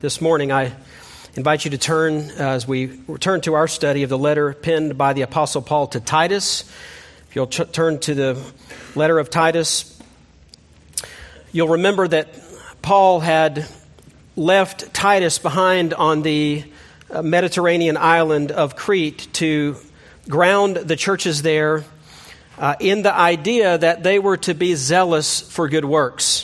This morning, I invite you to turn, as we return to our study of the letter penned by the Apostle Paul to Titus. If you'll turn to the letter of Titus, you'll remember that Paul had left Titus behind on the Mediterranean island of Crete to ground the churches there in the idea that they were to be zealous for good works.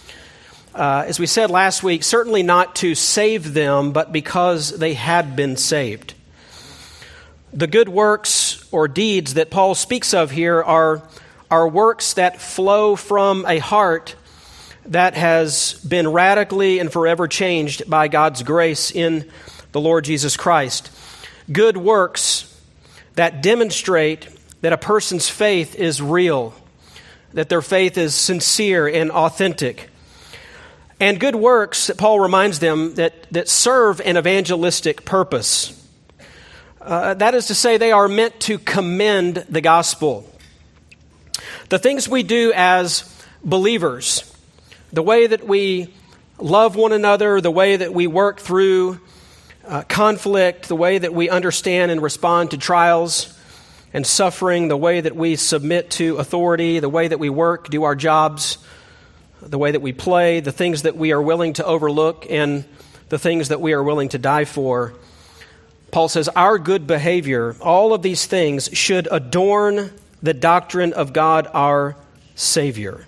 As we said last week, certainly not to save them, but because they had been saved. The good works or deeds that Paul speaks of here are works that flow from a heart that has been radically and forever changed by God's grace in the Lord Jesus Christ. Good works that demonstrate that a person's faith is real, that their faith is sincere and authentic. And good works, Paul reminds them, that serve an evangelistic purpose. That is to say, they are meant to commend the gospel. The things we do as believers, the way that we love one another, the way that we work through conflict, the way that we understand and respond to trials and suffering, the way that we submit to authority, the way that we work, do our jobs, the way that we play, the things that we are willing to overlook, and the things that we are willing to die for. Paul says, our good behavior, all of these things should adorn the doctrine of God, our Savior.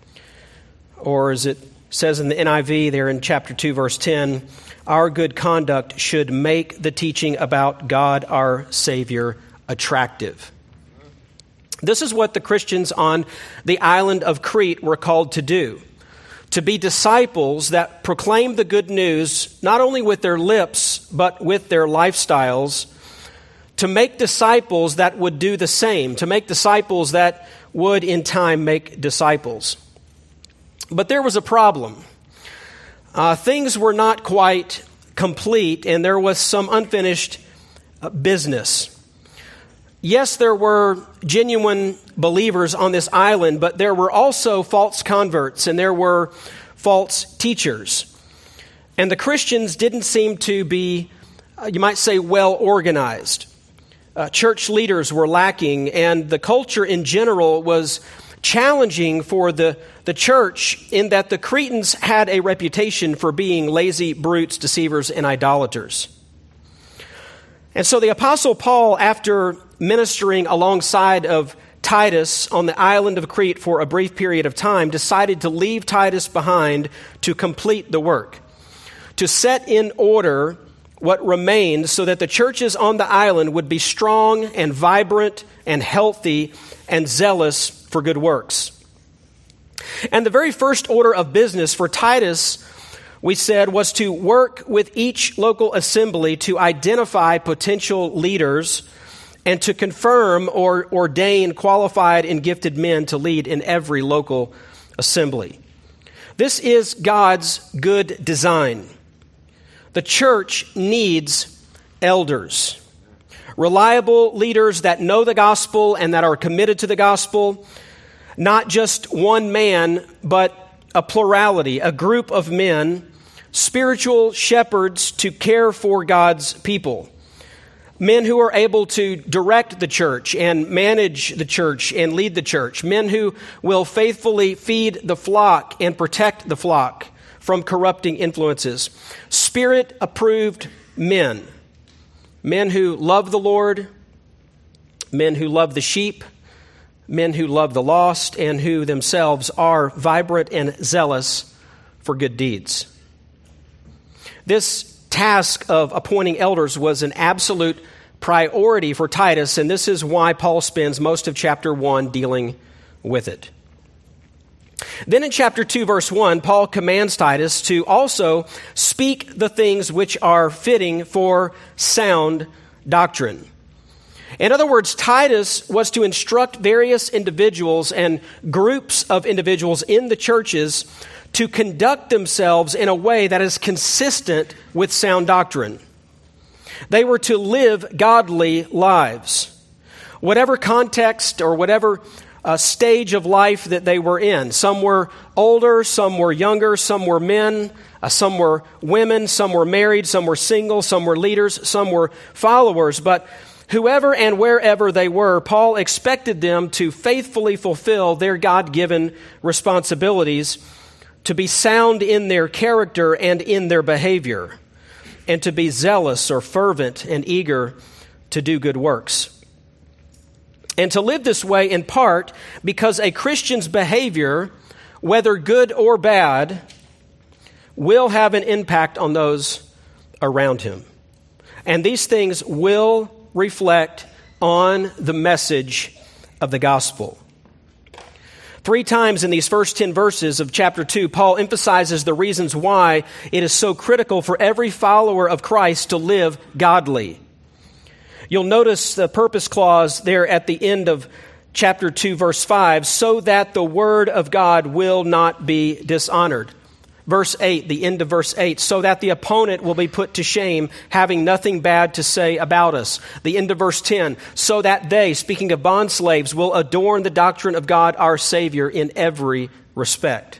Or as it says in the NIV there in chapter 2, verse 10, our good conduct should make the teaching about God, our Savior, attractive. This is what the Christians on the island of Crete were called to do, to be disciples that proclaim the good news not only with their lips, but with their lifestyles, to make disciples that would do the same, to make disciples that would in time make disciples. But there was a problem. Things were not quite complete, and there was some unfinished business. Yes, there were genuine believers on this island, but there were also false converts and there were false teachers. And the Christians didn't seem to be, you might say, well organized. Church leaders were lacking, and the culture in general was challenging for the church in that the Cretans had a reputation for being lazy brutes, deceivers, and idolaters. And so the Apostle Paul, after ministering alongside of Titus on the island of Crete for a brief period of time, decided to leave Titus behind to complete the work, to set in order what remained so that the churches on the island would be strong and vibrant and healthy and zealous for good works. And the very first order of business for Titus, we said, was to work with each local assembly to identify potential leaders and to confirm or ordain qualified and gifted men to lead in every local assembly. This is God's good design. The church needs elders, reliable leaders that know the gospel and that are committed to the gospel, not just one man, but a plurality, a group of men, spiritual shepherds to care for God's people. Men who are able to direct the church and manage the church and lead the church. Men who will faithfully feed the flock and protect the flock from corrupting influences. Spirit-approved men. Men who love the Lord. Men who love the sheep. Men who love the lost and who themselves are vibrant and zealous for good deeds. This task of appointing elders was an absolute priority for Titus, and this is why Paul spends most of chapter 1 dealing with it. Then in chapter 2, verse 1, Paul commands Titus to also speak the things which are fitting for sound doctrine. In other words, Titus was to instruct various individuals and groups of individuals in the churches to conduct themselves in a way that is consistent with sound doctrine. They were to live godly lives. Whatever context or whatever stage of life that they were in. Some were older, some were younger, some were men, Some were women, some were married, some were single, some were leaders, some were followers. But whoever and wherever they were, Paul expected them to faithfully fulfill their God-given responsibilities, to be sound in their character and in their behavior, and to be zealous or fervent and eager to do good works. And to live this way in part because a Christian's behavior, whether good or bad, will have an impact on those around him. And these things will reflect on the message of the gospel. 3 times in these first 10 verses of chapter 2, Paul emphasizes the reasons why it is so critical for every follower of Christ to live godly. You'll notice the purpose clause there at the end of chapter 2, verse 5, so that the word of God will not be dishonored. Verse 8, the end of verse 8, so that the opponent will be put to shame, having nothing bad to say about us. The end of verse 10, so that they, speaking of bondslaves, will adorn the doctrine of God our Savior in every respect.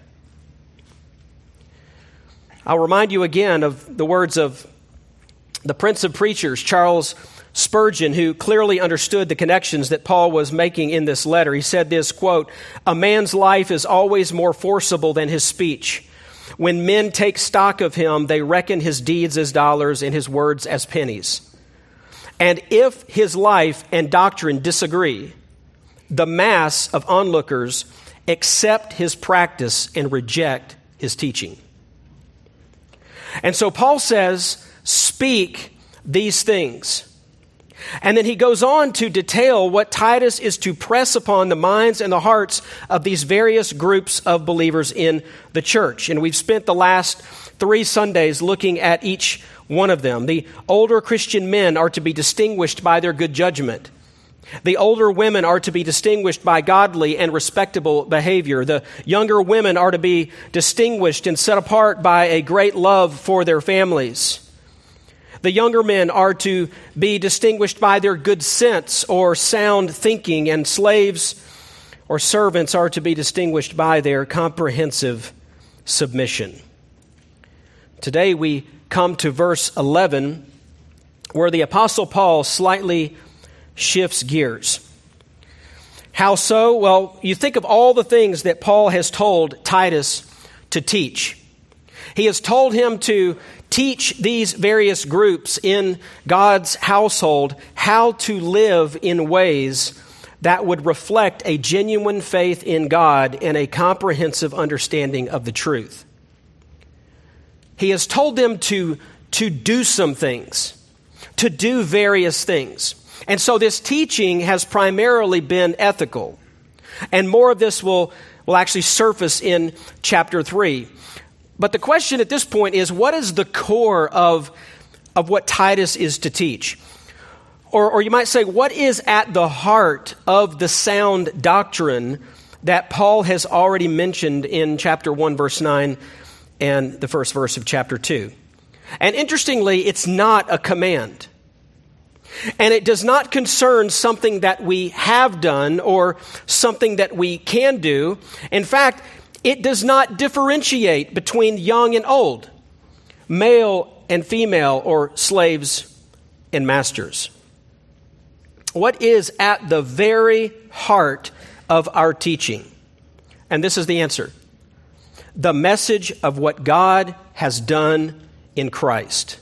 I'll remind you again of the words of the Prince of Preachers, Charles Spurgeon, who clearly understood the connections that Paul was making in this letter. He said this, quote, "A man's life is always more forcible than his speech. When men take stock of him, they reckon his deeds as dollars and his words as pennies. And if his life and doctrine disagree, the mass of onlookers accept his practice and reject his teaching." And so Paul says, speak these things. And then he goes on to detail what Titus is to press upon the minds and the hearts of these various groups of believers in the church. And we've spent the last 3 Sundays looking at each one of them. The older Christian men are to be distinguished by their good judgment. The older women are to be distinguished by godly and respectable behavior. The younger women are to be distinguished and set apart by a great love for their families. The younger men are to be distinguished by their good sense or sound thinking, and slaves or servants are to be distinguished by their comprehensive submission. Today we come to verse 11, where the Apostle Paul slightly shifts gears. How so? Well, you think of all the things that Paul has told Titus to teach. He has told him to teach these various groups in God's household how to live in ways that would reflect a genuine faith in God and a comprehensive understanding of the truth. He has told them to do some things, to do various things. And so this teaching has primarily been ethical. And more of this will actually surface in chapter 3. But the question at this point is, what is the core of what Titus is to teach? Or you might say, what is at the heart of the sound doctrine that Paul has already mentioned in chapter 1, verse 9, and the first verse of chapter 2? And interestingly, it's not a command. And it does not concern something that we have done or something that we can do. In fact, it does not differentiate between young and old, male and female, or slaves and masters. What is at the very heart of our teaching? And this is the answer: the message of what God has done in Christ.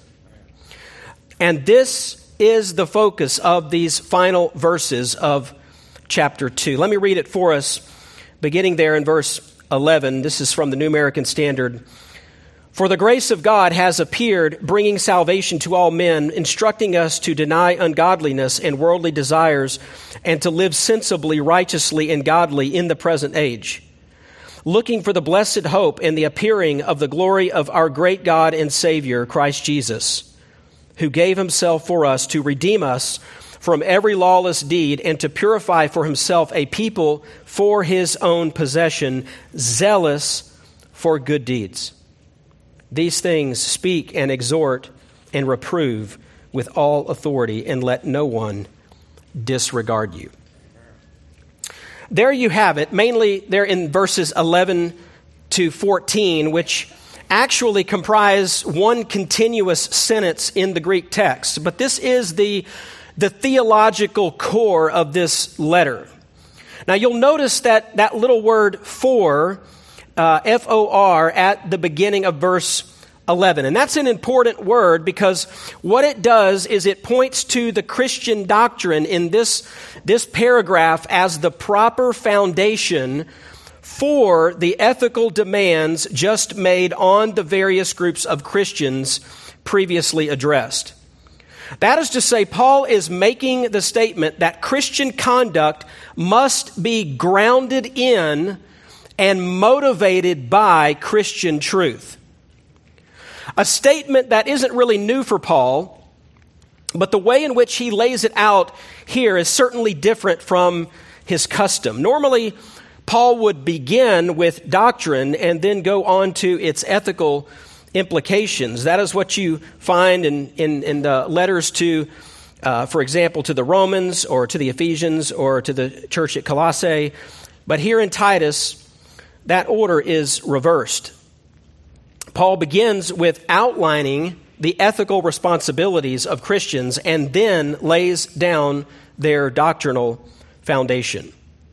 And this is the focus of these final verses of chapter 2. Let me read it for us, beginning there in verse 11. This is from the New American Standard. "For the grace of God has appeared, bringing salvation to all men, instructing us to deny ungodliness and worldly desires, and to live sensibly, righteously, and godly in the present age, looking for the blessed hope and the appearing of the glory of our great God and Savior, Christ Jesus, who gave himself for us to redeem us from every lawless deed and to purify for himself a people for his own possession, zealous for good deeds. These things speak and exhort and reprove with all authority, and let no one disregard you." There you have it, mainly there in verses 11 to 14, which actually comprise one continuous sentence in the Greek text, but this is the theological core of this letter. Now you'll notice that little word for, F-O-R, at the beginning of verse 11. And that's an important word because what it does is it points to the Christian doctrine in this paragraph as the proper foundation for the ethical demands just made on the various groups of Christians previously addressed. That is to say, Paul is making the statement that Christian conduct must be grounded in and motivated by Christian truth. A statement that isn't really new for Paul, but the way in which he lays it out here is certainly different from his custom. Normally, Paul would begin with doctrine and then go on to its ethical implications. That is what you find in the letters to, for example, to the Romans or to the Ephesians or to the church at Colossae. But here in Titus, that order is reversed. Paul begins with outlining the ethical responsibilities of Christians and then lays down their doctrinal foundation.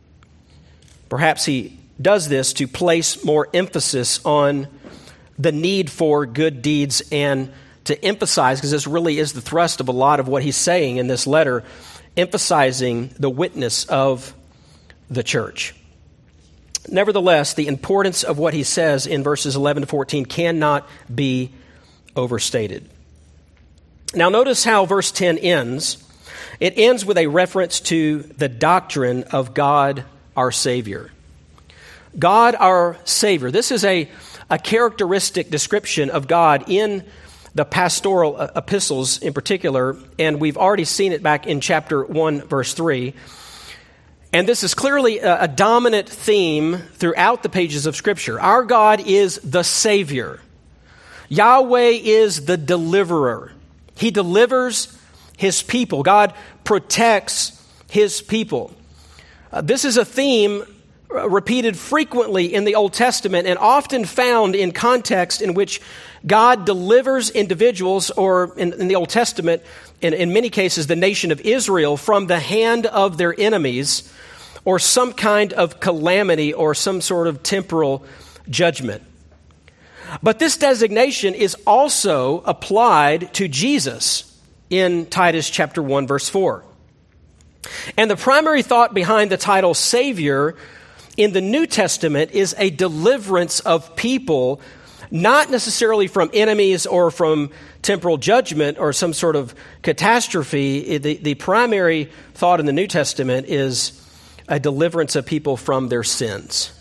Perhaps he does this to place more emphasis on the need for good deeds and to emphasize, because this really is the thrust of a lot of what he's saying in this letter, emphasizing the witness of the church. Nevertheless, the importance of what he says in verses 11 to 14 cannot be overstated. Now notice how verse 10 ends. It ends with a reference to the doctrine of God our Savior. God our Savior. This is a characteristic description of God in the pastoral epistles in particular, and we've already seen it back in chapter 1, verse 3. And this is clearly a dominant theme throughout the pages of Scripture. Our God is the Savior. Yahweh is the deliverer. He delivers His people. God protects His people. This is a theme repeated frequently in the Old Testament and often found in context in which God delivers individuals, or in the Old Testament, in many cases, the nation of Israel, from the hand of their enemies, or some kind of calamity or some sort of temporal judgment. But this designation is also applied to Jesus in Titus chapter 1, verse 4. And the primary thought behind the title Savior in the New Testament is a deliverance of people, not necessarily from enemies or from temporal judgment or some sort of catastrophe. The primary thought in the New Testament is a deliverance of people from their sins.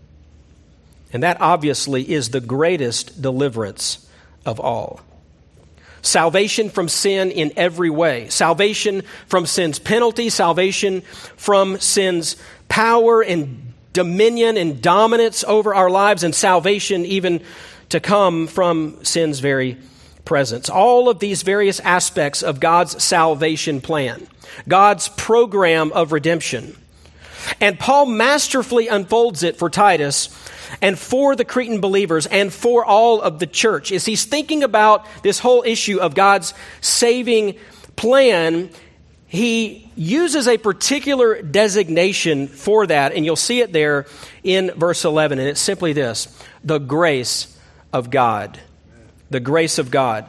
And that obviously is the greatest deliverance of all. Salvation from sin in every way. Salvation from sin's penalty. Salvation from sin's power and dominion and dominance over our lives. And salvation even to come from sin's very presence. All of these various aspects of God's salvation plan. God's program of redemption. And Paul masterfully unfolds it for Titus and for the Cretan believers and for all of the church. As he's thinking about this whole issue of God's saving plan, he uses a particular designation for that, and you'll see it there in verse 11, and it's simply this: the grace of God. The grace of God.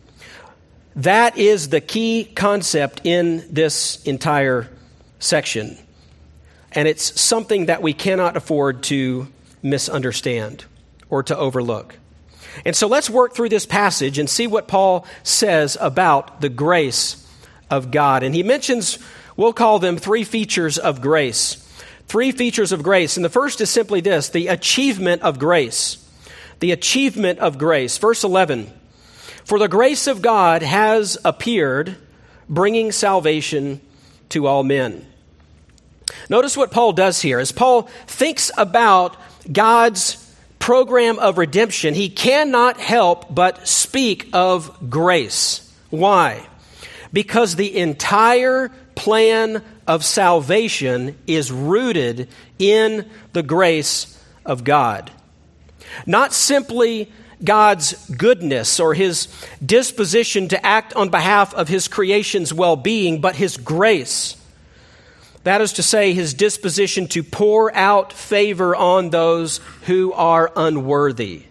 That is the key concept in this entire section. And it's something that we cannot afford to misunderstand or to overlook. And so let's work through this passage and see what Paul says about the grace of God. And he mentions, we'll call them three features of grace. Three features of grace. And the first is simply this: the achievement of grace. The achievement of grace. Verse 11. For the grace of God has appeared, bringing salvation to all men. Notice what Paul does here. As Paul thinks about God's program of redemption, he cannot help but speak of grace. Why? Because the entire plan of salvation is rooted in the grace of God. Not simply God's goodness or his disposition to act on behalf of his creation's well-being, but his grace. That is to say, his disposition to pour out favor on those who are unworthy.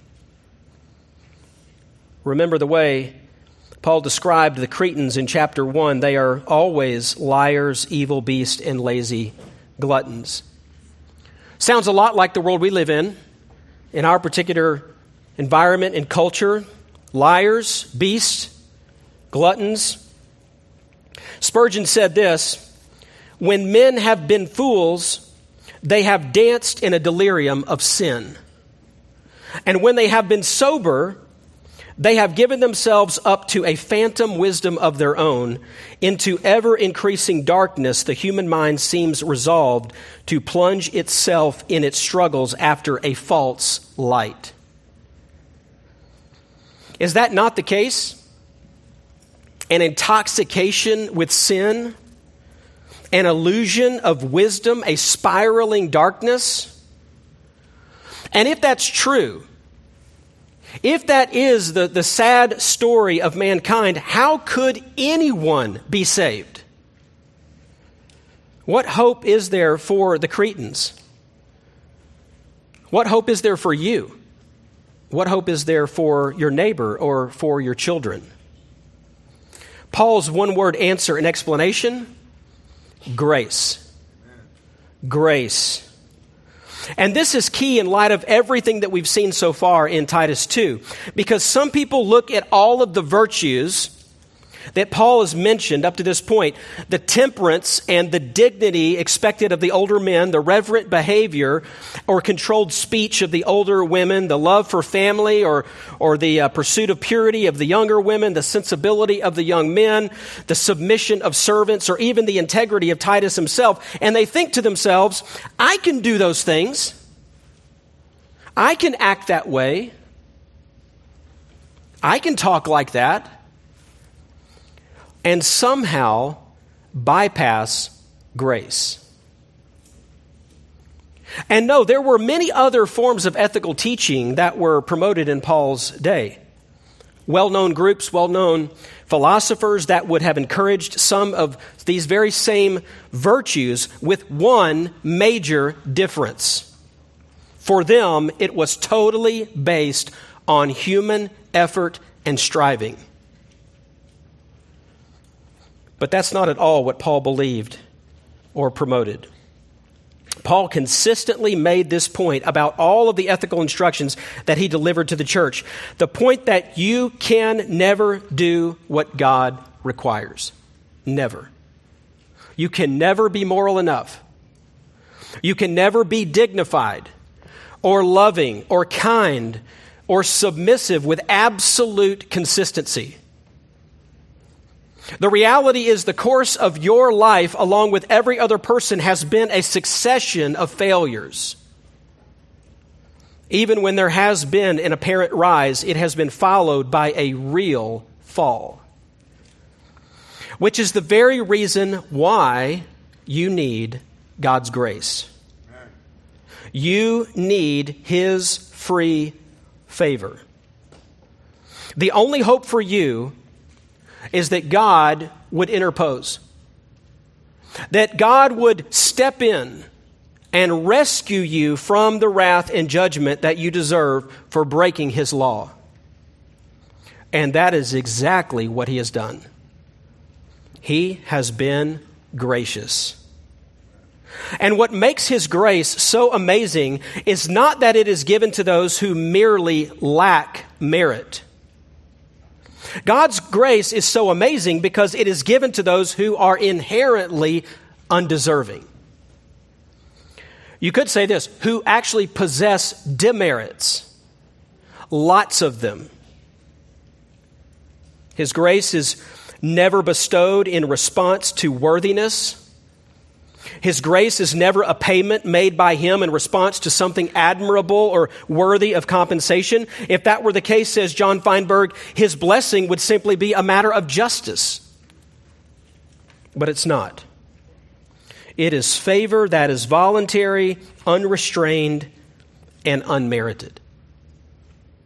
Remember the way Paul described the Cretans in chapter 1. They are always liars, evil beasts, and lazy gluttons. Sounds a lot like the world we live in our particular environment and culture. Liars, beasts, gluttons. Spurgeon said this: when men have been fools, they have danced in a delirium of sin. And when they have been sober, they have given themselves up to a phantom wisdom of their own. Into ever-increasing darkness, the human mind seems resolved to plunge itself in its struggles after a false light. Is that not the case? An intoxication with sin, an illusion of wisdom, a spiraling darkness? And if that's true, if that is the sad story of mankind, how could anyone be saved? What hope is there for the Cretans? What hope is there for you? What hope is there for your neighbor or for your children? Paul's one-word answer and explanation: grace. Grace. And this is key in light of everything that we've seen so far in Titus 2, because some people look at all of the virtues that Paul has mentioned up to this point, the temperance and the dignity expected of the older men, the reverent behavior or controlled speech of the older women, the love for family or the pursuit of purity of the younger women, the sensibility of the young men, the submission of servants, or even the integrity of Titus himself. And they think to themselves, I can do those things. I can act that way. I can talk like that. And somehow bypass grace. And no, there were many other forms of ethical teaching that were promoted in Paul's day. Well-known groups, well-known philosophers that would have encouraged some of these very same virtues, with one major difference. For them, it was totally based on human effort and striving. But that's not at all what Paul believed or promoted. Paul consistently made this point about all of the ethical instructions that he delivered to the church. The point that you can never do what God requires. Never. You can never be moral enough. You can never be dignified or loving or kind or submissive with absolute consistency. The reality is the course of your life, along with every other person, has been a succession of failures. Even when there has been an apparent rise, it has been followed by a real fall. Which is the very reason why you need God's grace. You need His free favor. The only hope for you is that God would interpose. That God would step in and rescue you from the wrath and judgment that you deserve for breaking His law. And that is exactly what He has done. He has been gracious. And what makes His grace so amazing is not that it is given to those who merely lack merit. God's grace is so amazing because it is given to those who are inherently undeserving. You could say this, who actually possess demerits, lots of them. His grace is never bestowed in response to worthiness. His grace is never a payment made by Him in response to something admirable or worthy of compensation. If that were the case, says John Feinberg, His blessing would simply be a matter of justice. But it's not. It is favor that is voluntary, unrestrained, and unmerited.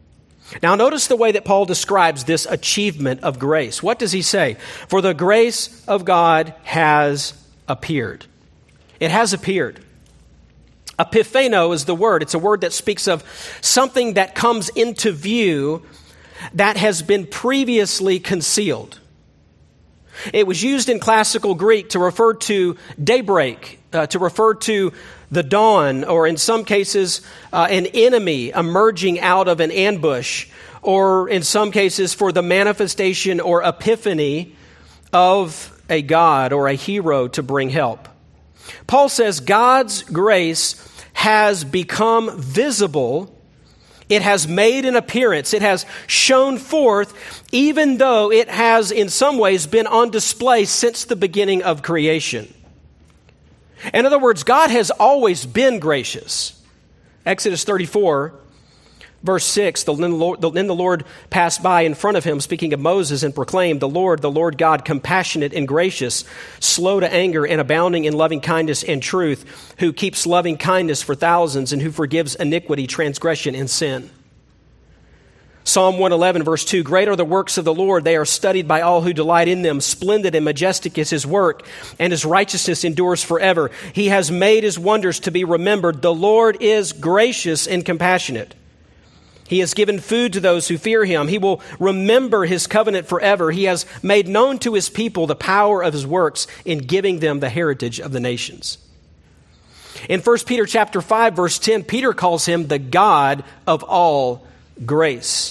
Now notice the way that Paul describes this achievement of grace. What does he say? For the grace of God has appeared. It has appeared. Epiphano is the word. It's a word that speaks of something that comes into view that has been previously concealed. It was used in classical Greek to refer to daybreak, to refer to the dawn, or in some cases, an enemy emerging out of an ambush, or in some cases for the manifestation or epiphany of a God or a hero to bring help. Paul says God's grace has become visible. It has made an appearance. It has shown forth, even though it has in some ways been on display since the beginning of creation. In other words, God has always been gracious. Exodus 34, verse 6, then the Lord passed by in front of him, speaking of Moses, and proclaimed, the Lord God, compassionate and gracious, slow to anger and abounding in loving kindness and truth, who keeps loving kindness for thousands and who forgives iniquity, transgression, and sin. Psalm 111, verse 2, great are the works of the Lord. They are studied by all who delight in them. Splendid and majestic is his work, and his righteousness endures forever. He has made his wonders to be remembered. The Lord is gracious and compassionate. He has given food to those who fear him. He will remember his covenant forever. He has made known to his people the power of his works in giving them the heritage of the nations. In 1 Peter chapter 5, verse 10, Peter calls him the God of all grace.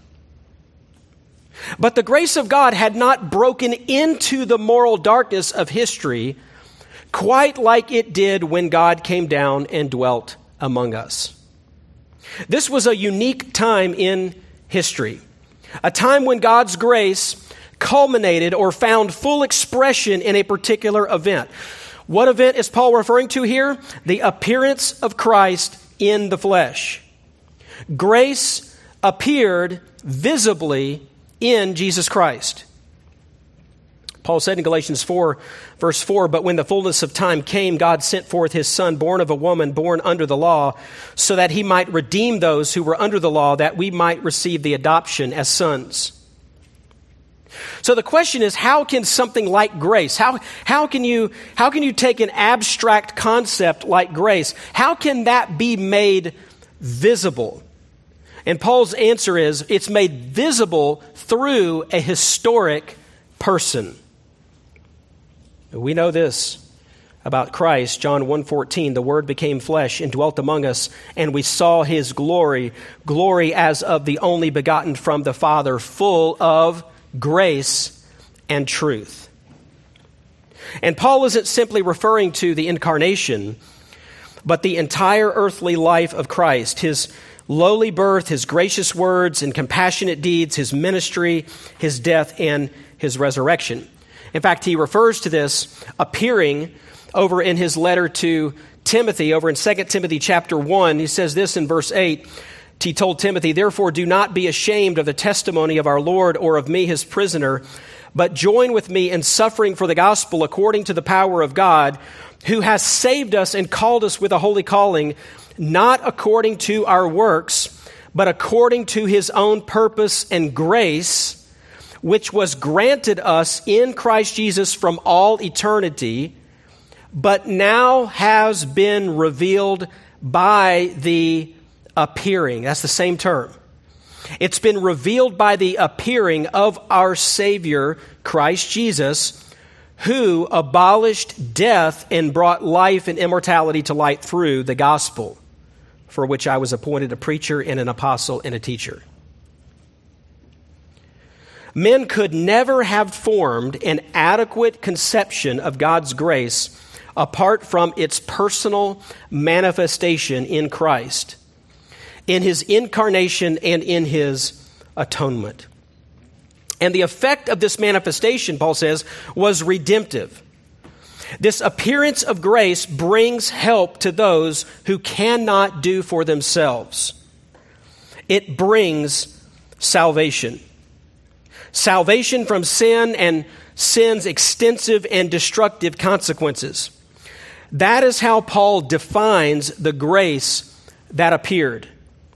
But the grace of God had not broken into the moral darkness of history quite like it did when God came down and dwelt among us. This was a unique time in history, a time when God's grace culminated or found full expression in a particular event. What event is Paul referring to here? The appearance of Christ in the flesh. Grace appeared visibly in Jesus Christ. Paul said in Galatians 4, verse 4, but when the fullness of time came, God sent forth his Son, born of a woman, born under the law, so that he might redeem those who were under the law, that we might receive the adoption as sons. So the question is, how can something like grace, how can you take an abstract concept like grace, how can that be made visible? And Paul's answer is, it's made visible through a historic person. We know this about Christ, John 1:14, the Word became flesh and dwelt among us, and we saw his glory, glory as of the only begotten from the Father, full of grace and truth. And Paul isn't simply referring to the incarnation, but the entire earthly life of Christ, his lowly birth, his gracious words and compassionate deeds, his ministry, his death, and his resurrection. In fact, he refers to this appearing over in his letter to Timothy, over in 2 Timothy chapter 1. He says this in verse 8. He told Timothy, therefore do not be ashamed of the testimony of our Lord or of me, his prisoner, but join with me in suffering for the gospel according to the power of God, who has saved us and called us with a holy calling, not according to our works, but according to his own purpose and grace, which was granted us in Christ Jesus from all eternity, but now has been revealed by the appearing. That's the same term. It's been revealed by the appearing of our Savior, Christ Jesus, who abolished death and brought life and immortality to light through the gospel, for which I was appointed a preacher and an apostle and a teacher. Men could never have formed an adequate conception of God's grace apart from its personal manifestation in Christ, in his incarnation and in his atonement. And the effect of this manifestation, Paul says, was redemptive. This appearance of grace brings help to those who cannot do for themselves. It brings salvation. Salvation from sin and sin's extensive and destructive consequences. That is how Paul defines the grace that appeared.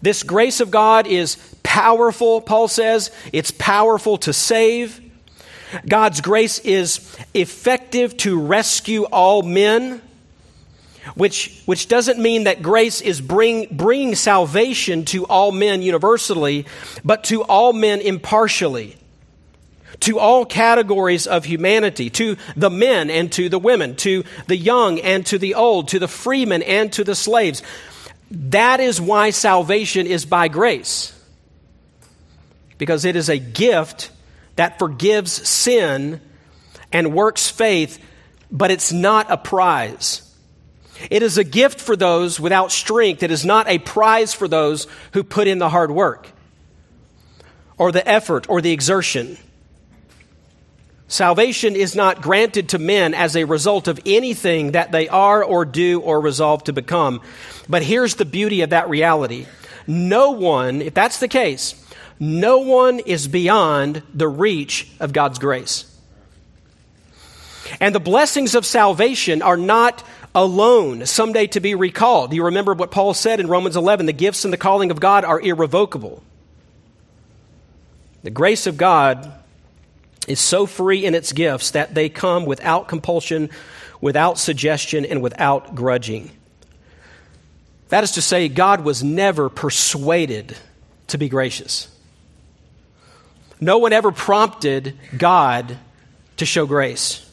This grace of God is powerful, Paul says. It's powerful to save. God's grace is effective to rescue all men, which doesn't mean that grace is bringing salvation to all men universally, but to all men impartially, to all categories of humanity, to the men and to the women, to the young and to the old, to the freemen and to the slaves. That is why salvation is by grace, because it is a gift that forgives sin and works faith, but it's not a prize. It is a gift for those without strength. It is not a prize for those who put in the hard work or the effort or the exertion. Salvation is not granted to men as a result of anything that they are or do or resolve to become. But here's the beauty of that reality. No one, if that's the case, no one is beyond the reach of God's grace. And the blessings of salvation are not alone, someday to be recalled. You remember what Paul said in Romans 11, the gifts and the calling of God are irrevocable. The grace of God is so free in its gifts that they come without compulsion, without suggestion, and without grudging. That is to say, God was never persuaded to be gracious. No one ever prompted God to show grace.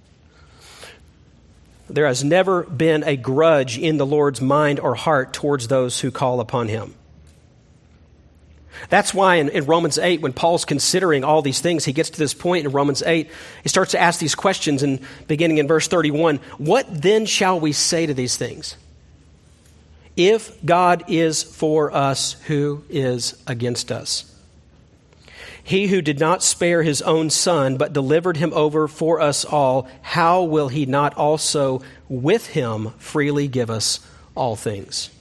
There has never been a grudge in the Lord's mind or heart towards those who call upon Him. That's why in Romans 8, when Paul's considering all these things, he gets to this point in Romans 8, he starts to ask these questions, and beginning in verse 31, what then shall we say to these things? If God is for us, who is against us? He who did not spare his own son, but delivered him over for us all, how will he not also with him freely give us all things?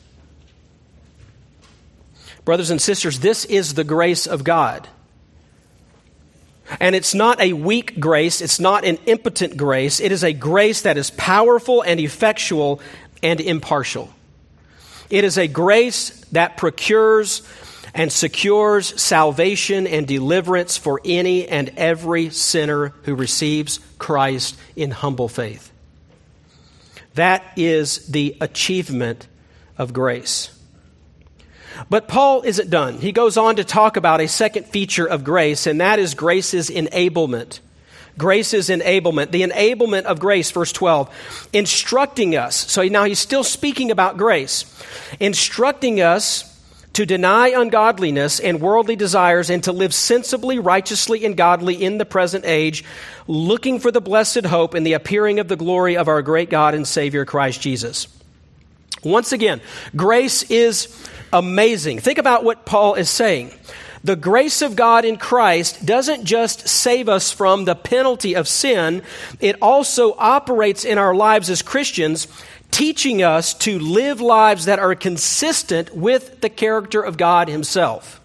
Brothers and sisters, this is the grace of God. And it's not a weak grace. It's not an impotent grace. It is a grace that is powerful and effectual and impartial. It is a grace that procures and secures salvation and deliverance for any and every sinner who receives Christ in humble faith. That is the achievement of grace. But Paul isn't done. He goes on to talk about a second feature of grace, and that is grace's enablement. Grace's enablement. The enablement of grace, verse 12, instructing us. So now he's still speaking about grace. Instructing us to deny ungodliness and worldly desires and to live sensibly, righteously, and godly in the present age, looking for the blessed hope and the appearing of the glory of our great God and Savior, Christ Jesus. Once again, grace is amazing. Think about what Paul is saying. The grace of God in Christ doesn't just save us from the penalty of sin, it also operates in our lives as Christians, teaching us to live lives that are consistent with the character of God Himself.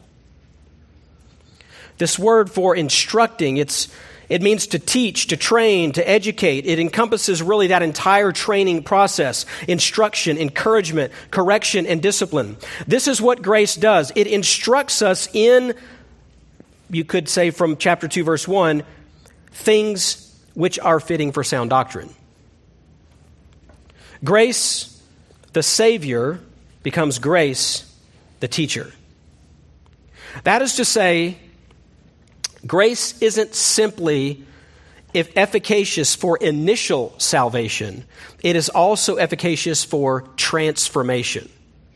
This word for instructing, it means to teach, to train, to educate. It encompasses really that entire training process: instruction, encouragement, correction, and discipline. This is what grace does. It instructs us in, you could say from chapter 2, verse 1, things which are fitting for sound doctrine. Grace, the Savior, becomes grace, the teacher. That is to say, grace isn't simply efficacious for initial salvation. It is also efficacious for transformation.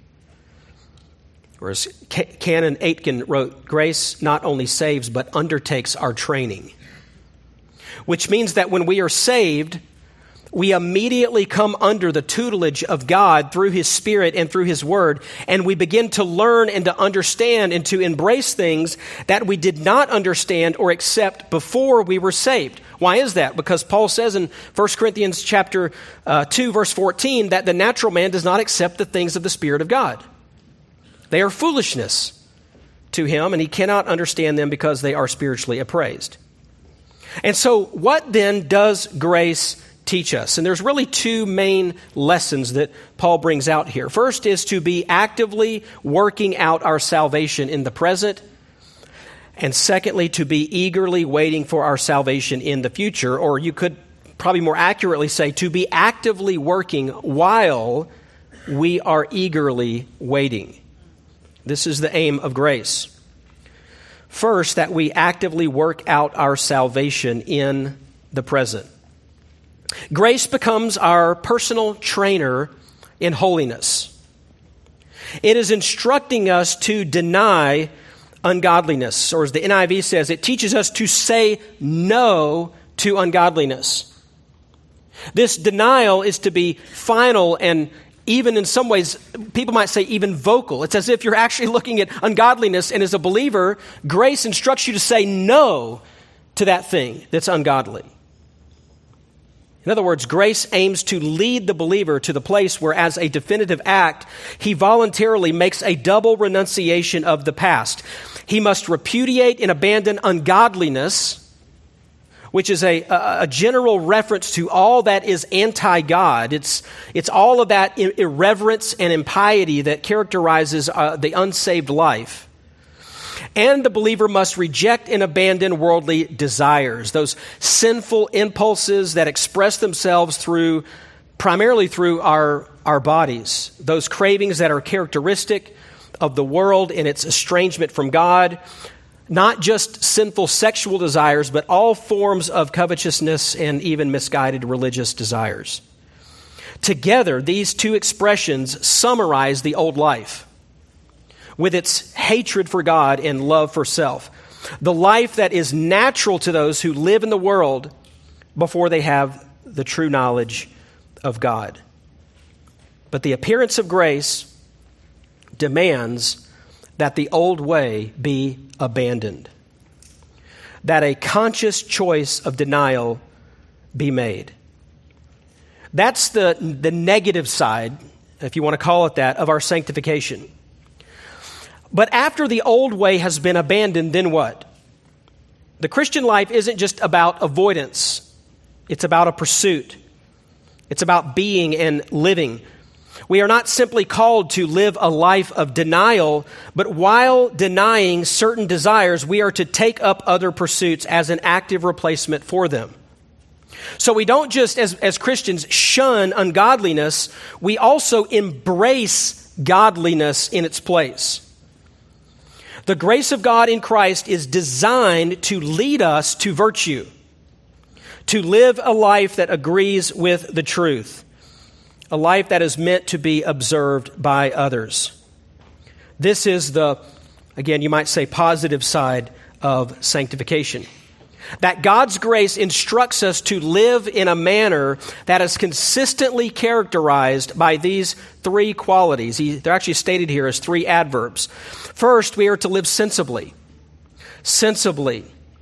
Whereas Canon Aitken wrote, grace not only saves, but undertakes our training. Which means that when we are saved, we immediately come under the tutelage of God through His Spirit and through His Word, and we begin to learn and to understand and to embrace things that we did not understand or accept before we were saved. Why is that? Because Paul says in 1 Corinthians chapter 2, verse 14, that the natural man does not accept the things of the Spirit of God. They are foolishness to him, and he cannot understand them because they are spiritually appraised. And so what then does grace teach us? And there's really two main lessons that Paul brings out here. First is to be actively working out our salvation in the present. And secondly, to be eagerly waiting for our salvation in the future. Or you could probably more accurately say to be actively working while we are eagerly waiting. This is the aim of grace. First, that we actively work out our salvation in the present. Grace becomes our personal trainer in holiness. It is instructing us to deny ungodliness, or as the NIV says, it teaches us to say no to ungodliness. This denial is to be final and even in some ways, people might say even vocal. It's as if you're actually looking at ungodliness, and as a believer, grace instructs you to say no to that thing that's ungodly. In other words, grace aims to lead the believer to the place where, as a definitive act, he voluntarily makes a double renunciation of the past. He must repudiate and abandon ungodliness, which is a general reference to all that is anti-God. It's all of that irreverence and impiety that characterizes the unsaved life. And the believer must reject and abandon worldly desires, those sinful impulses that express themselves primarily through our bodies, those cravings that are characteristic of the world in its estrangement from God, not just sinful sexual desires, but all forms of covetousness and even misguided religious desires. Together, these two expressions summarize the old life with its hatred for God and love for self. The life that is natural to those who live in the world before they have the true knowledge of God. But the appearance of grace demands that the old way be abandoned, that a conscious choice of denial be made. That's the negative side, if you want to call it that, of our sanctification. But after the old way has been abandoned, then what? The Christian life isn't just about avoidance. It's about a pursuit. It's about being and living. We are not simply called to live a life of denial, but while denying certain desires, we are to take up other pursuits as an active replacement for them. So we don't just, as Christians, shun ungodliness, we also embrace godliness in its place. The grace of God in Christ is designed to lead us to virtue, to live a life that agrees with the truth, a life that is meant to be observed by others. This is again, you might say, positive side of sanctification. That God's grace instructs us to live in a manner that is consistently characterized by these three qualities. They're actually stated here as three adverbs. First, we are to live sensibly. Sensibly.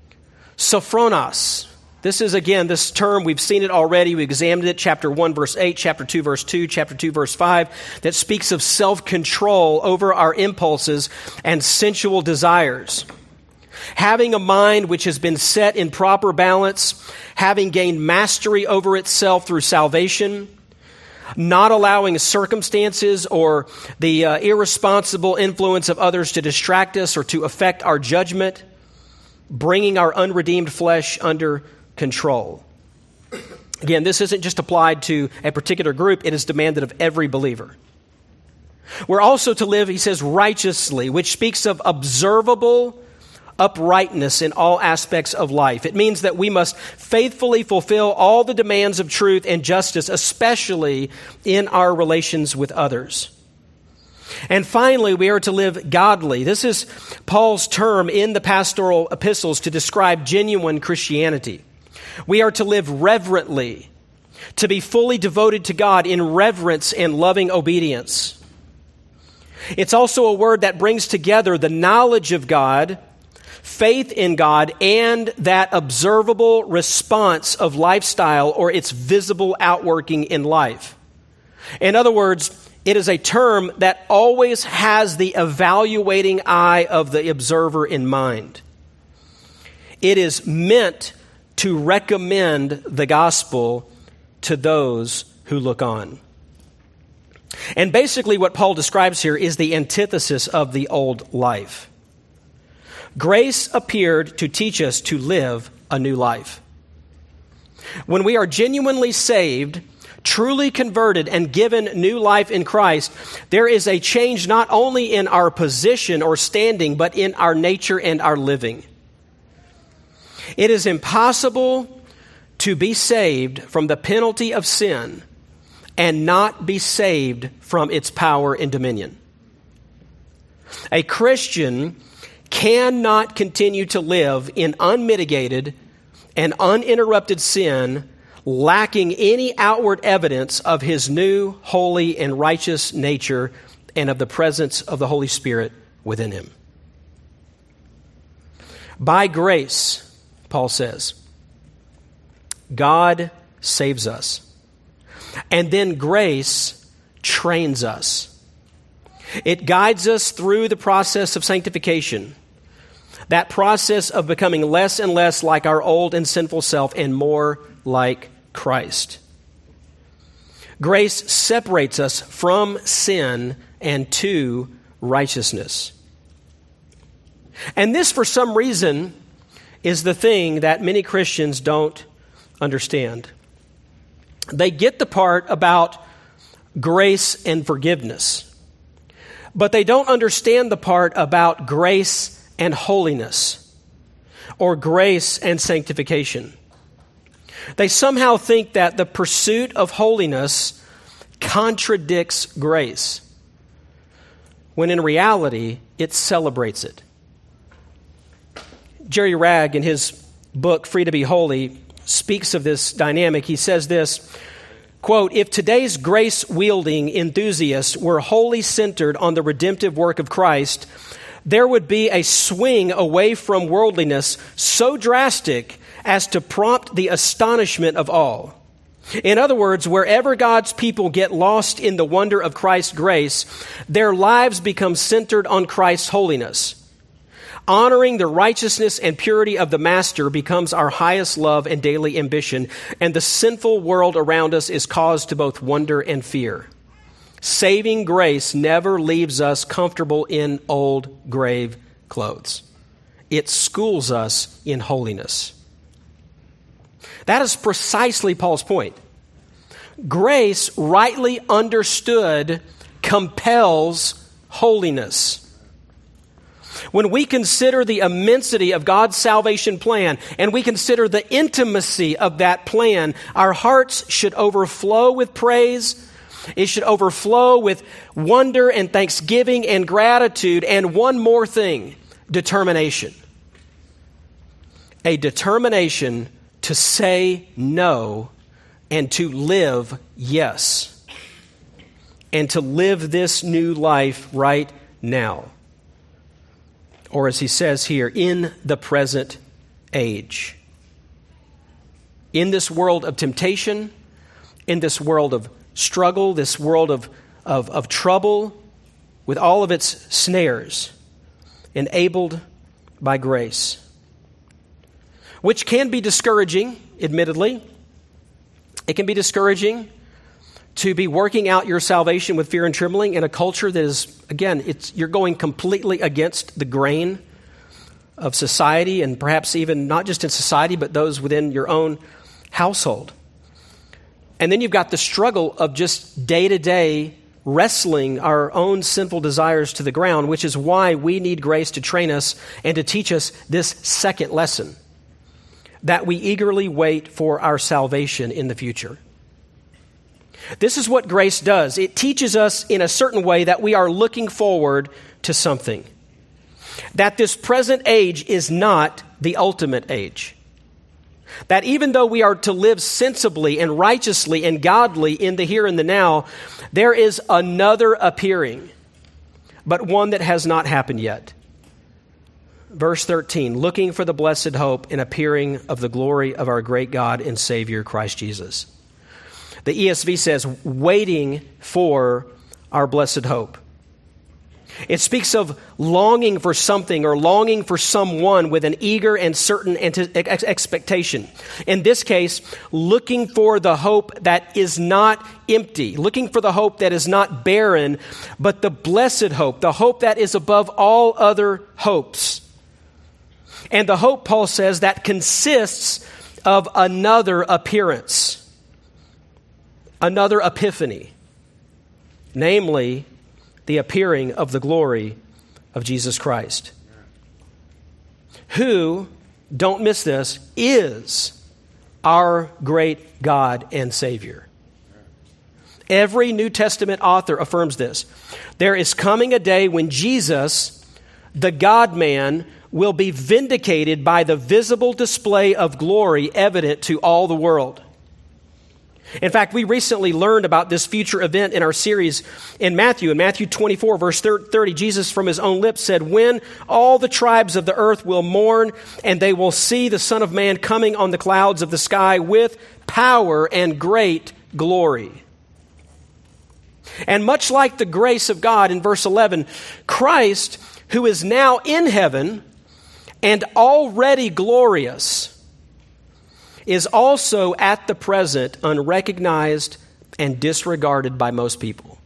Sophronos. This is, again, this term, we've seen it already. We examined it, chapter 1, verse 8, chapter 2, verse 2, chapter 2, verse 5, that speaks of self-control over our impulses and sensual desires. Having a mind which has been set in proper balance, having gained mastery over itself through salvation, not allowing circumstances or the irresponsible influence of others to distract us or to affect our judgment, bringing our unredeemed flesh under control. Again, this isn't just applied to a particular group, it is demanded of every believer. We're also to live, he says, righteously, which speaks of observable uprightness in all aspects of life. It means that we must faithfully fulfill all the demands of truth and justice, especially in our relations with others. And finally, we are to live godly. This is Paul's term in the pastoral epistles to describe genuine Christianity. We are to live reverently, to be fully devoted to God in reverence and loving obedience. It's also a word that brings together the knowledge of God, faith in God, and that observable response of lifestyle or its visible outworking in life. In other words, it is a term that always has the evaluating eye of the observer in mind. It is meant to recommend the gospel to those who look on. And basically what Paul describes here is the antithesis of the old life. Grace appeared to teach us to live a new life. When we are genuinely saved, truly converted, and given new life in Christ, there is a change not only in our position or standing, but in our nature and our living. It is impossible to be saved from the penalty of sin and not be saved from its power and dominion. A Christian cannot continue to live in unmitigated and uninterrupted sin, lacking any outward evidence of his new, holy, and righteous nature and of the presence of the Holy Spirit within him. By grace, Paul says, God saves us. And then grace trains us. It guides us through the process of sanctification, that process of becoming less and less like our old and sinful self and more like Christ. Grace separates us from sin and to righteousness. And this, for some reason, is the thing that many Christians don't understand. They get the part about grace and forgiveness, but they don't understand the part about grace and holiness, or grace and sanctification. They somehow think that the pursuit of holiness contradicts grace, when in reality, it celebrates it. Jerry Ragg, in his book, Free to Be Holy, speaks of this dynamic. He says this, quote, "If today's grace-wielding enthusiasts were wholly centered on the redemptive work of Christ, there would be a swing away from worldliness so drastic as to prompt the astonishment of all. In other words, wherever God's people get lost in the wonder of Christ's grace, their lives become centered on Christ's holiness. Honoring the righteousness and purity of the Master becomes our highest love and daily ambition, and the sinful world around us is cause to both wonder and fear. Saving grace never leaves us comfortable in old grave clothes. It schools us in holiness." That is precisely Paul's point. Grace, rightly understood, compels holiness. When we consider the immensity of God's salvation plan and we consider the intimacy of that plan, our hearts should overflow with praise. It should overflow with wonder and thanksgiving and gratitude. And one more thing, determination. A determination to say no and to live yes. And to live this new life right now. Or as he says here, in the present age. In this world of temptation, in this world of struggle, this world of trouble, with all of its snares, enabled by grace. Which can be discouraging, admittedly. It can be discouraging to be working out your salvation with fear and trembling in a culture that is, again, you're going completely against the grain of society, and perhaps even not just in society, but those within your own household. And then you've got the struggle of just day-to-day wrestling our own sinful desires to the ground, which is why we need grace to train us and to teach us this second lesson, that we eagerly wait for our salvation in the future. This is what grace does. It teaches us in a certain way that we are looking forward to something. That this present age is not the ultimate age. That even though we are to live sensibly and righteously and godly in the here and the now, there is another appearing, but one that has not happened yet. Verse 13, looking for the blessed hope and appearing of the glory of our great God and Savior, Christ Jesus. The ESV says, waiting for our blessed hope. It speaks of longing for something or longing for someone with an eager and certain expectation. In this case, looking for the hope that is not empty, looking for the hope that is not barren, but the blessed hope, the hope that is above all other hopes. And the hope, Paul says, that consists of another appearance, another epiphany, namely, the appearing of the glory of Jesus Christ, who, don't miss this, is our great God and Savior. Every New Testament author affirms this. There is coming a day when Jesus, the God-man, will be vindicated by the visible display of glory evident to all the world. In fact, we recently learned about this future event in our series in Matthew. In Matthew 24, verse 30, Jesus from his own lips said, "When all the tribes of the earth will mourn, and they will see the Son of Man coming on the clouds of the sky with power and great glory." And much like the grace of God in verse 11, Christ, who is now in heaven and already glorious, is also at the present unrecognized and disregarded by most people.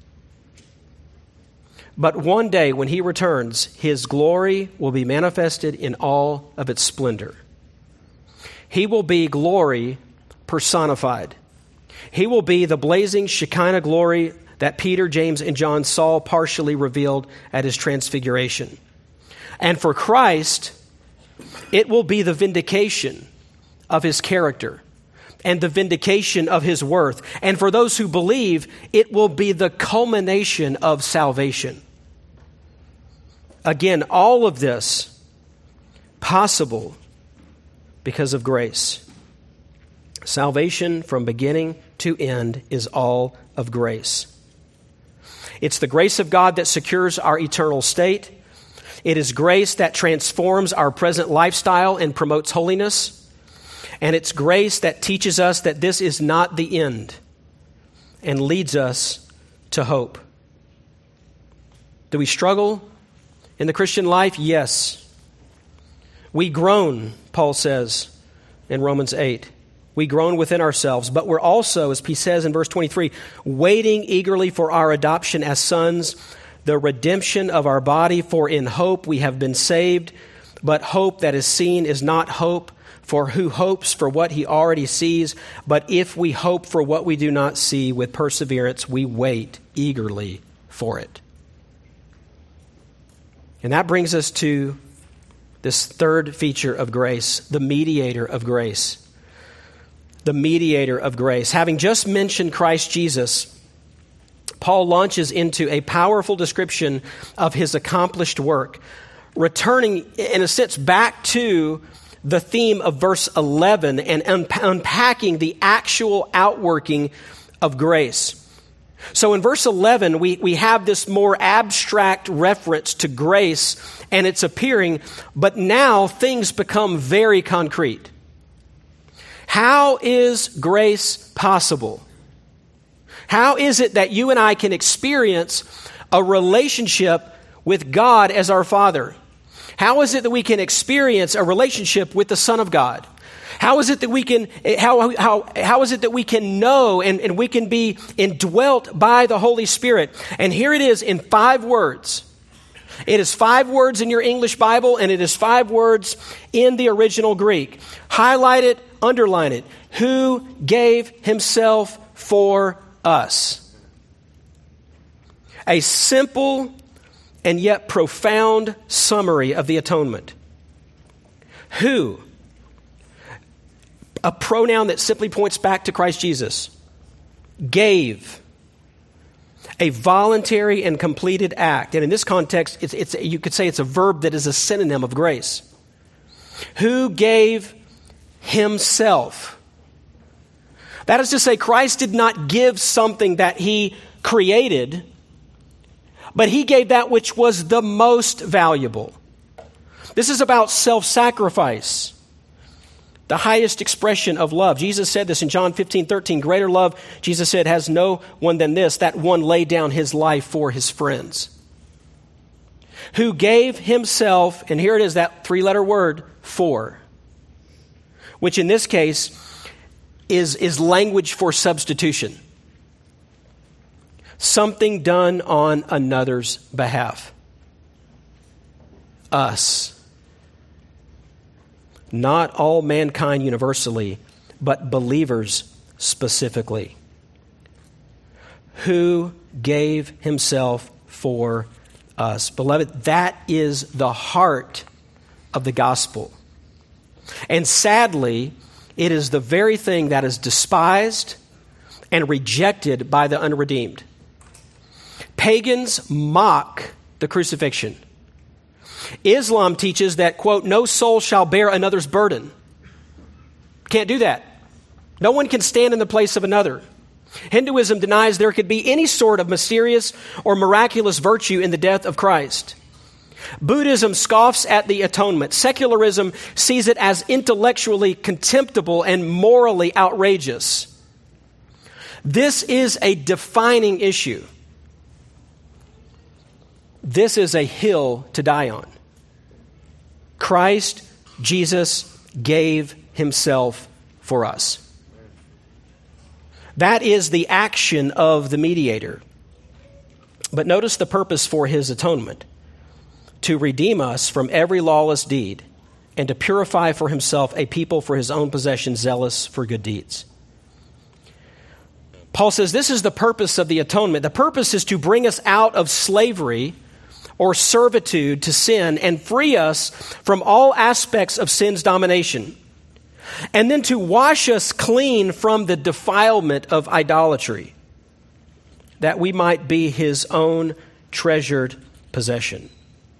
But one day when he returns, his glory will be manifested in all of its splendor. He will be glory personified. He will be the blazing Shekinah glory that Peter, James, and John saw partially revealed at his transfiguration. And for Christ, it will be the vindication of his character and the vindication of his worth. And for those who believe, it will be the culmination of salvation. Again, all of this possible because of grace. Salvation from beginning to end is all of grace. It's the grace of God that secures our eternal state. It is grace that transforms our present lifestyle and promotes holiness. And it's grace that teaches us that this is not the end and leads us to hope. Do we struggle in the Christian life? Yes. We groan, Paul says in Romans 8. We groan within ourselves, but we're also, as he says in verse 23, waiting eagerly for our adoption as sons, the redemption of our body, for in hope we have been saved. But hope that is seen is not hope. For who hopes for what he already sees? But if we hope for what we do not see, with perseverance we wait eagerly for it. And that brings us to this third feature of grace, the mediator of grace. The mediator of grace. Having just mentioned Christ Jesus, Paul launches into a powerful description of his accomplished work, returning, in a sense, back to the theme of verse 11 and unpacking the actual outworking of grace. So in verse 11, we have this more abstract reference to grace and its appearing, but now things become very concrete. How is grace possible? How is it that you and I can experience a relationship with God as our Father? How is it that we can experience a relationship with the Son of God? How is it that we can how is it that we can know and we can be indwelt by the Holy Spirit? And here it is in 5 words. It is 5 words in your English Bible, and it is 5 words in the original Greek. Highlight it, underline it. Who gave himself for us? A simple and yet profound summary of the atonement. Who? A pronoun that simply points back to Christ Jesus. Gave. A voluntary and completed act. And in this context, it's you could say it's a verb that is a synonym of grace. Who gave himself? That is to say, Christ did not give something that he created, but he gave that which was the most valuable. This is about self-sacrifice, the highest expression of love. Jesus said this in John 15:13. Greater love, Jesus said, has no one than this, that one laid down his life for his friends. who gave himself, and here it is, that three-letter word, for, which in this case is language for substitution. Something done on another's behalf. Us. Not all mankind universally, but believers specifically. Who gave himself for us. Beloved, that is the heart of the gospel. And sadly, it is the very thing that is despised and rejected by the unredeemed. Pagans mock the crucifixion. Islam teaches that, quote, no soul shall bear another's burden. Can't do that. No one can stand in the place of another. Hinduism denies there could be any sort of mysterious or miraculous virtue in the death of Christ. Buddhism scoffs at the atonement. Secularism sees it as intellectually contemptible and morally outrageous. This is a defining issue. This is a hill to die on. Christ, Jesus, gave himself for us. That is the action of the mediator. But notice the purpose for his atonement: to redeem us from every lawless deed and to purify for himself a people for his own possession, zealous for good deeds. Paul says this is the purpose of the atonement. The purpose is to bring us out of slavery or servitude to sin and free us from all aspects of sin's domination, and then to wash us clean from the defilement of idolatry, that we might be his own treasured possession.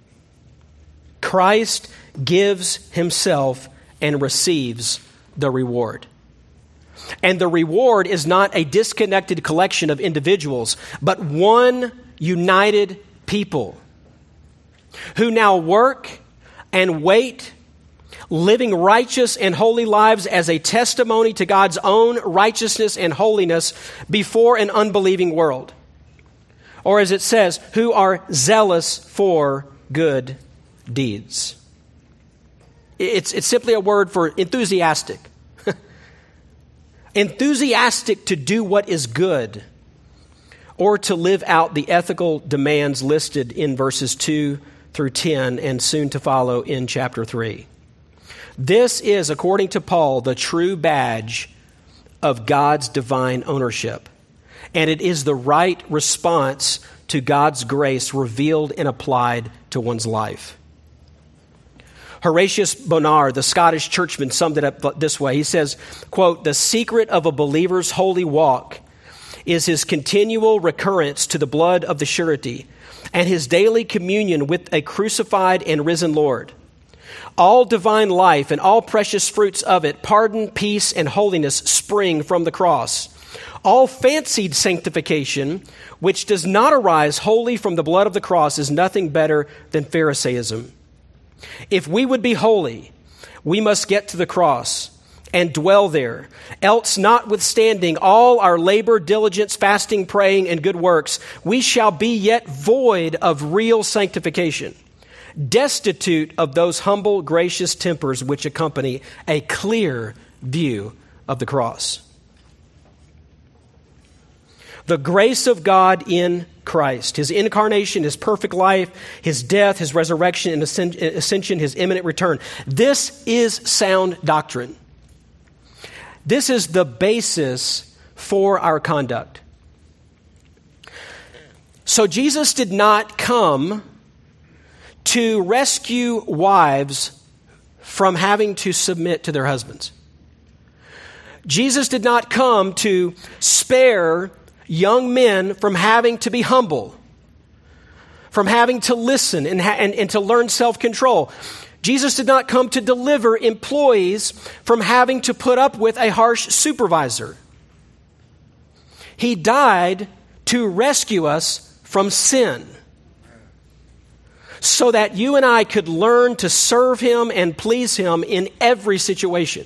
Christ gives himself and receives the reward. And the reward is not a disconnected collection of individuals, but one united people who now work and wait, living righteous and holy lives as a testimony to God's own righteousness and holiness before an unbelieving world. Or as it says, who are zealous for good deeds. It's simply a word for enthusiastic. Enthusiastic to do what is good, or to live out the ethical demands listed in verses 2 through 10 and soon to follow in chapter 3. This is, according to Paul, the true badge of God's divine ownership. And it is the right response to God's grace revealed and applied to one's life. Horatius Bonar, the Scottish churchman, summed it up this way. He says, quote, the secret of a believer's holy walk is his continual recurrence to the blood of the surety and his daily communion with a crucified and risen Lord. All divine life and all precious fruits of it, pardon, peace, and holiness, spring from the cross. All fancied sanctification, which does not arise wholly from the blood of the cross, is nothing better than Pharisaism. If we would be holy, we must get to the cross and dwell there. Else, notwithstanding all our labor, diligence, fasting, praying, and good works, we shall be yet void of real sanctification, destitute of those humble, gracious tempers which accompany a clear view of the cross. The grace of God in Christ, his incarnation, his perfect life, his death, his resurrection and ascension, his imminent return. This is sound doctrine. This is the basis for our conduct. So Jesus did not come to rescue wives from having to submit to their husbands. Jesus did not come to spare young men from having to be humble, from having to listen and to learn self-control. Jesus did not come to deliver employees from having to put up with a harsh supervisor. He died to rescue us from sin, so that you and I could learn to serve him and please him in every situation.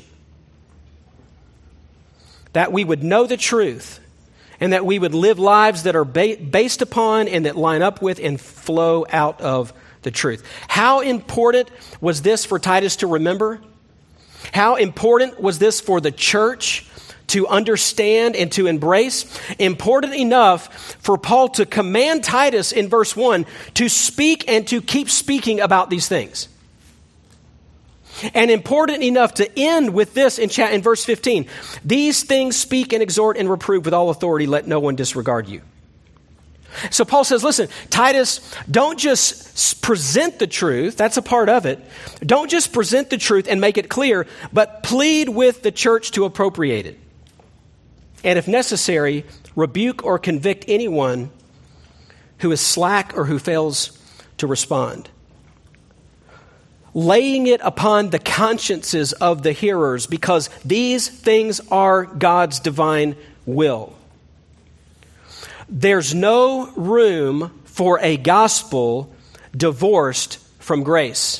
That we would know the truth, and that we would live lives that are based upon and that line up with and flow out of the truth. How important was this for Titus to remember? How important was this for the church to understand and to embrace? Important enough for Paul to command Titus in verse 1 to speak and to keep speaking about these things. And important enough to end with this in verse 15. These things speak and exhort and reprove with all authority. Let no one disregard you. So Paul says, listen, Titus, don't just present the truth. That's a part of it. Don't just present the truth and make it clear, but plead with the church to appropriate it. And if necessary, rebuke or convict anyone who is slack or who fails to respond. Laying it upon the consciences of the hearers, because these things are God's divine will. There's no room for a gospel divorced from grace.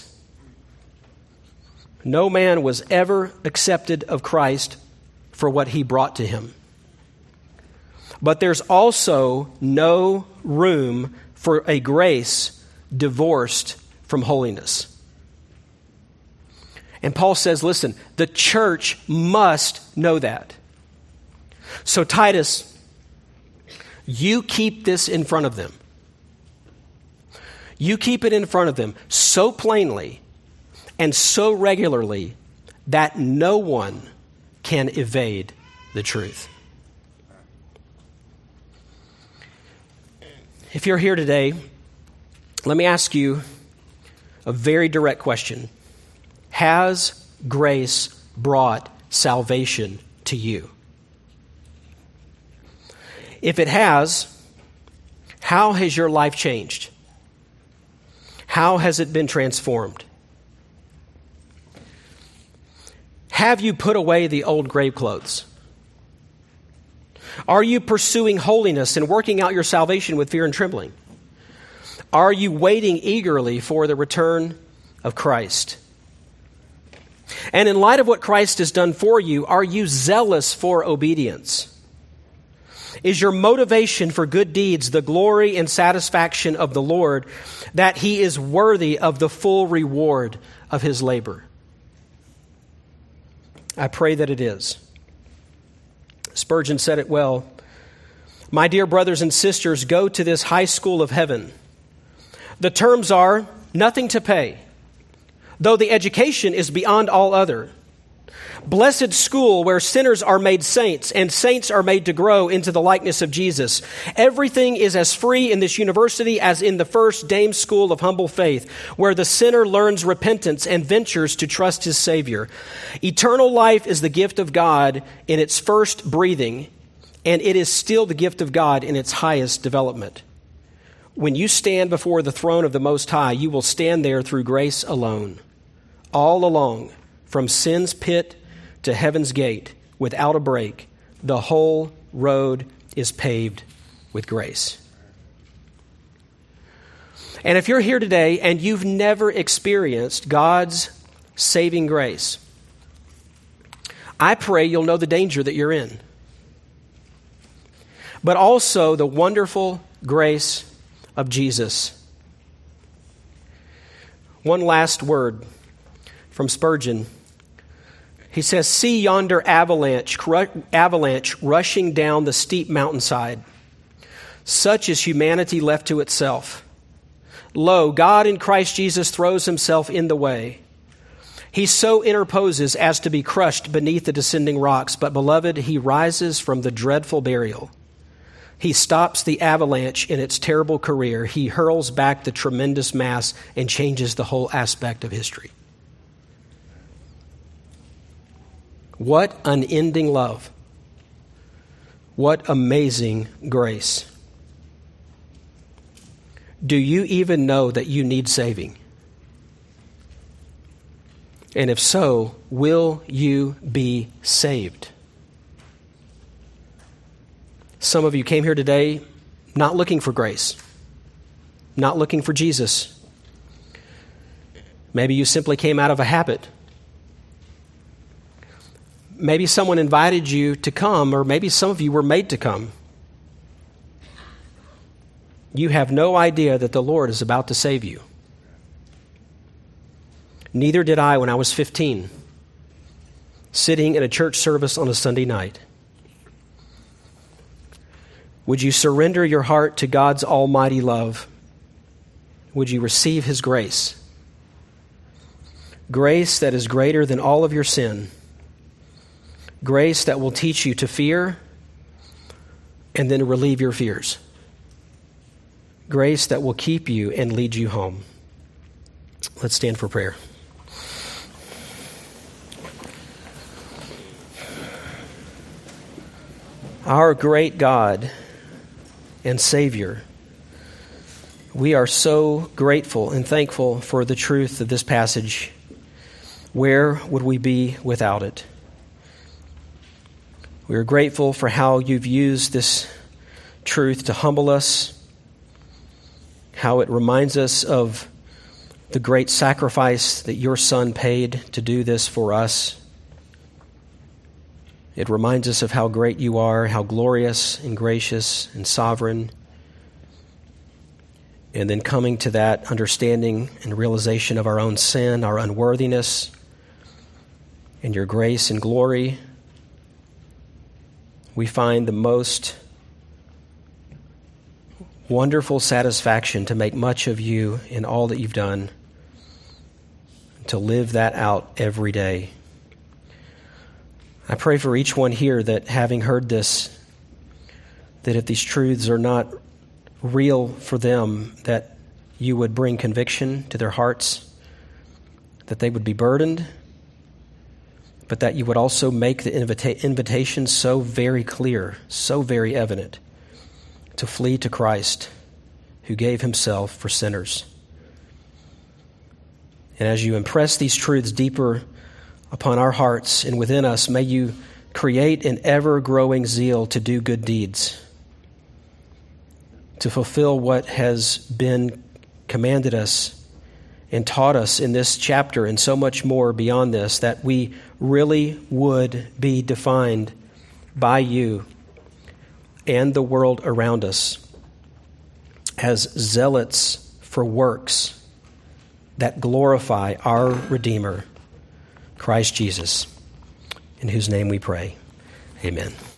No man was ever accepted of Christ for what he brought to him. But there's also no room for a grace divorced from holiness. And Paul says, listen, the church must know that. So Titus, you keep this in front of them. You keep it in front of them so plainly and so regularly that no one can evade the truth. If you're here today, let me ask you a very direct question. Has grace brought salvation to you? If it has, how has your life changed? How has it been transformed? Have you put away the old grave clothes? Are you pursuing holiness and working out your salvation with fear and trembling? Are you waiting eagerly for the return of Christ? And in light of what Christ has done for you, are you zealous for obedience? Is your motivation for good deeds the glory and satisfaction of the Lord, that he is worthy of the full reward of his labor? I pray that it is. Spurgeon said it well. My dear brothers and sisters, go to this high school of heaven. The terms are nothing to pay, though the education is beyond all other. Blessed school where sinners are made saints and saints are made to grow into the likeness of Jesus. Everything is as free in this university as in the first dame school of humble faith, where the sinner learns repentance and ventures to trust his Savior. Eternal life is the gift of God in its first breathing, and it is still the gift of God in its highest development. When you stand before the throne of the Most High, you will stand there through grace alone, all along, from sin's pit to heaven's gate, without a break. The whole road is paved with grace. And if you're here today and you've never experienced God's saving grace, I pray you'll know the danger that you're in, but also the wonderful grace of Jesus. One last word from Spurgeon. He says, see yonder avalanche rushing down the steep mountainside. Such is humanity left to itself. Lo, God in Christ Jesus throws himself in the way. He so interposes as to be crushed beneath the descending rocks, but beloved, he rises from the dreadful burial. He stops the avalanche in its terrible career. He hurls back the tremendous mass and changes the whole aspect of history. What unending love. What amazing grace. Do you even know that you need saving? And if so, will you be saved? Some of you came here today not looking for grace, not looking for Jesus. Maybe you simply came out of a habit. Maybe someone invited you to come, or maybe some of you were made to come. You have no idea that the Lord is about to save you. Neither did I when I was 15, sitting in a church service on a Sunday night. Would you surrender your heart to God's almighty love? Would you receive His grace? Grace that is greater than all of your sin. Grace that will teach you to fear and then relieve your fears. Grace that will keep you and lead you home. Let's stand for prayer. Our great God and Savior, we are so grateful and thankful for the truth of this passage. Where would we be without it? We are grateful for how you've used this truth to humble us, how it reminds us of the great sacrifice that your Son paid to do this for us. It reminds us of how great you are, how glorious and gracious and sovereign. And then coming to that understanding and realization of our own sin, our unworthiness, and your grace and glory, we find the most wonderful satisfaction to make much of you in all that you've done, to live that out every day. I pray for each one here that, having heard this, that if these truths are not real for them, that you would bring conviction to their hearts, that they would be burdened, but that you would also make the invitation so very clear, so very evident, to flee to Christ, who gave Himself for sinners. And as you impress these truths deeper upon our hearts and within us, may you create an ever-growing zeal to do good deeds, to fulfill what has been commanded us and taught us in this chapter and so much more beyond this, that we really would be defined by you and the world around us as zealots for works that glorify our Redeemer, Christ Jesus, in whose name we pray. Amen.